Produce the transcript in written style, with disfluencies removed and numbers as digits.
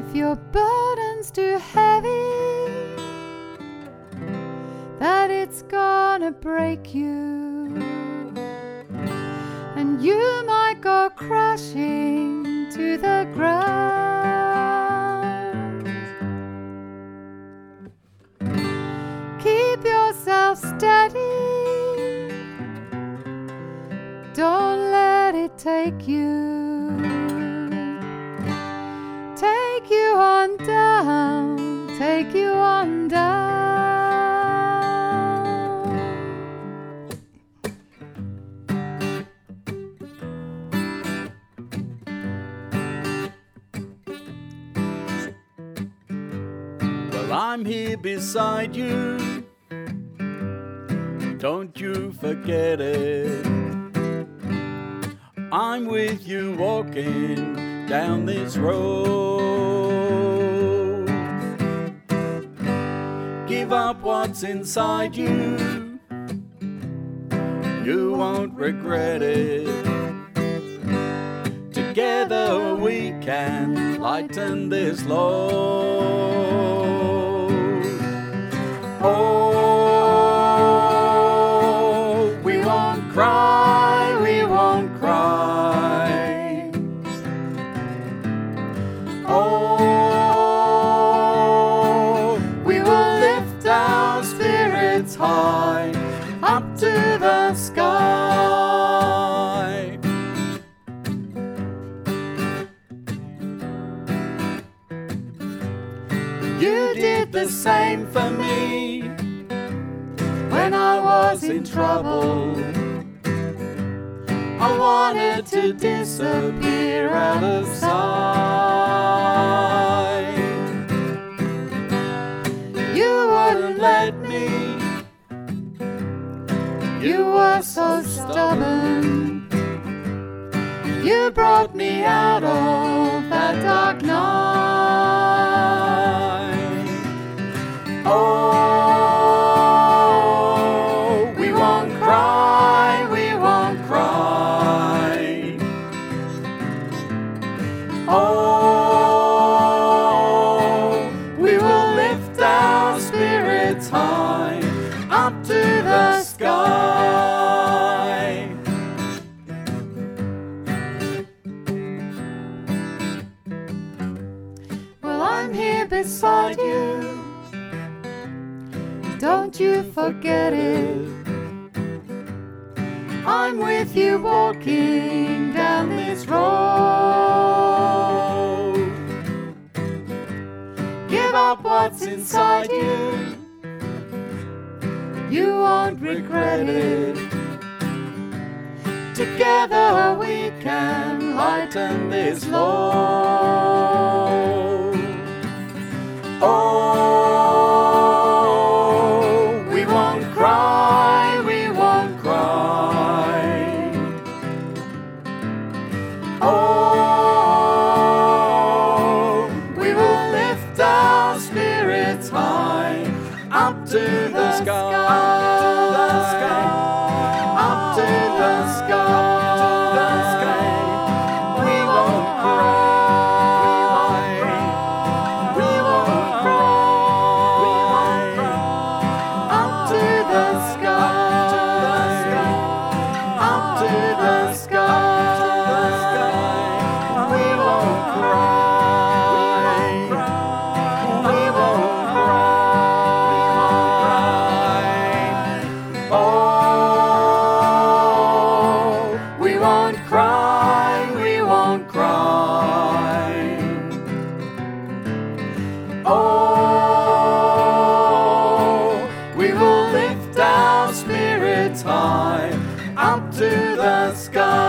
If your burden's too heavy, that it's gonna break you, and you might go crashing to the ground. Keep yourself steady, don't let it take you on down, take you on down. Well, I'm here beside you, don't you forget it. I'm with you walking down this road. Give up what's inside you, you won't regret it. Together we can lighten this load. Oh, we won't cry, we won't cry. Oh, we will lift our spirits high up to the sky. You did the same for me when I was in trouble. I wanted to disappear out of sight. You wouldn't let me. You were so stubborn. You brought me out of that dark night. Oh, we won't cry, we won't cry. Oh, we will lift our spirits high up to the sky. Well, I'm here beside you, don't you forget it. I'm with you walking down this road. Give up what's inside you, you won't regret it. Together we can lighten this load. Oh, we won't cry, we won't cry. Oh, we will lift our spirits high up to the sky, up to the sky. We won't cry, we won't cry. Up to the sky, up to the sky. We won't cry, we won't cry. Oh, we won't cry, we won't cry. Oh, we will lift our spirits high up to the sky.